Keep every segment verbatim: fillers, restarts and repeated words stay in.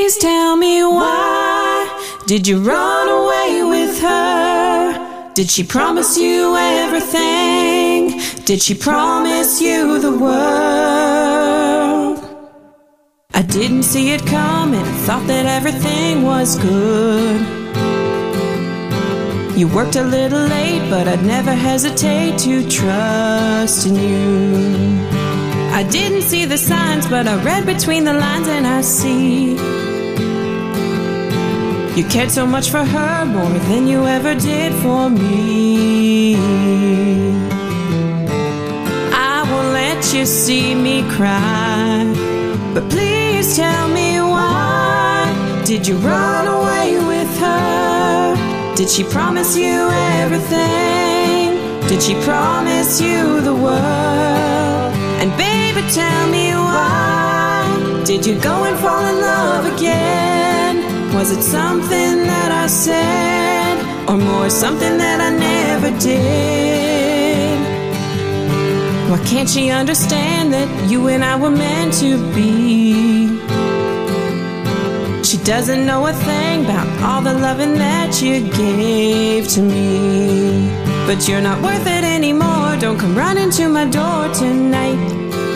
please tell me why did you run away with her? Did she promise you everything? Did she promise you the world? I didn't see it coming, thought that everything was good. You worked a little late, but I'd never hesitate to trust in you. I didn't see the signs, but I read between the lines and I see you cared so much for her, more than you ever did for me. I won't let you see me cry, but please tell me why did you run away with her? Did she promise you everything? Did she promise you the world? And baby, tell me why did you go and fall in love again? Was it something that I said, or more something that I never did? Why can't she understand that you and I were meant to be? She doesn't know a thing about all the loving that you gave to me. But you're not worth it anymore, don't come running to my door tonight.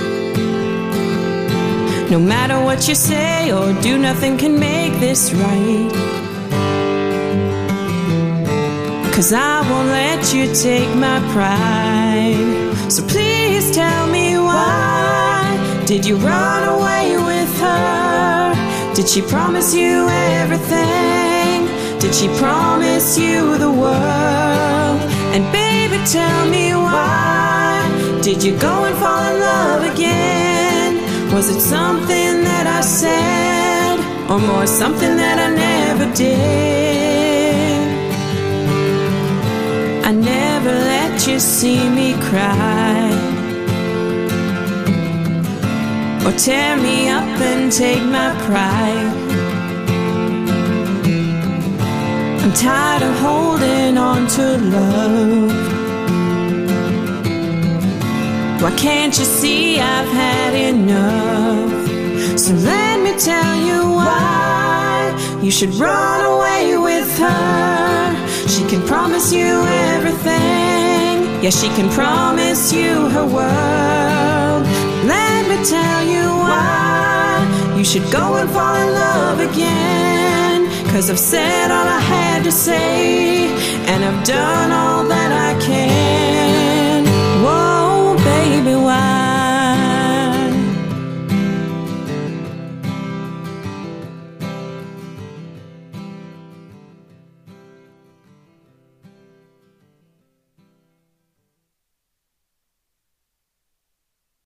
No matter what you say or do, nothing can make this right. Cause I won't let you take my pride. So please tell me why did you run away with her? Did she promise you everything? Did she promise you the world? And baby, tell me why did you go and fall in love again? Was it something that I said, or more something that I never did? I never let you see me cry, or tear me up and take my pride. I'm tired of holding on to love. Why can't you see I've had enough? So let me tell you why you should run away with her. She can promise you everything. Yeah, she can promise you her world. Let me tell you why you should go and fall in love again. Cause I've said all I had to say, and I've done all that I can.